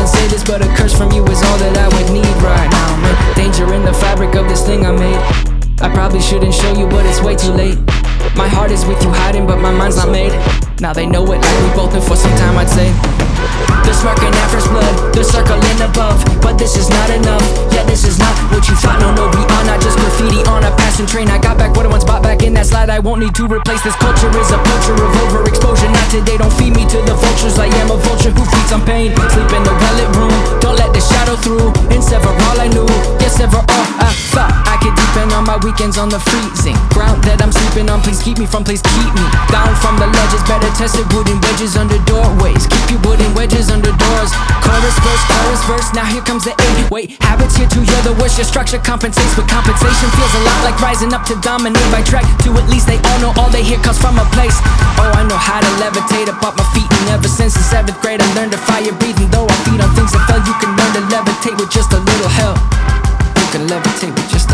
shouldn't say this, but a curse from you is all that I would need right now, man. Danger in the fabric of this thing I made. I probably shouldn't show you, but it's way too late. My heart is with you hiding, but my mind's not made. Now they know it like we both been for some time, I'd say. They're smirking at first blood, they're circling above, but this is not enough. Yeah, this is not what you thought. No, we are not just graffiti on a passing train. I got back what I once bought back in that slide. I won't need to replace this culture. Is a culture of overexposure. Not today, don't feed me to the vultures. I am a vulture who feeds on pain. Sleep in the well-lit room, don't let the shadow through. And sever all I knew, yes, sever all I thought I could deepen on my weekends on the freezing ground that I'm sleeping on. Please keep me from, please keep me down from the ledges. Better tested wooden wedges under doorways. Keep your wooden wedges under doors. Chorus verse, now here comes the 8-8 habits here to you're the worst. Your structure compensates, but compensation feels a lot like rising up to dominate by track. To at least they all know all they hear comes from a place. Oh, I know how to levitate up off my feet, and ever since the 7th grade I learned to fire breathing. Though I feed on things that fell, you can learn to levitate with just a little help. You can levitate with just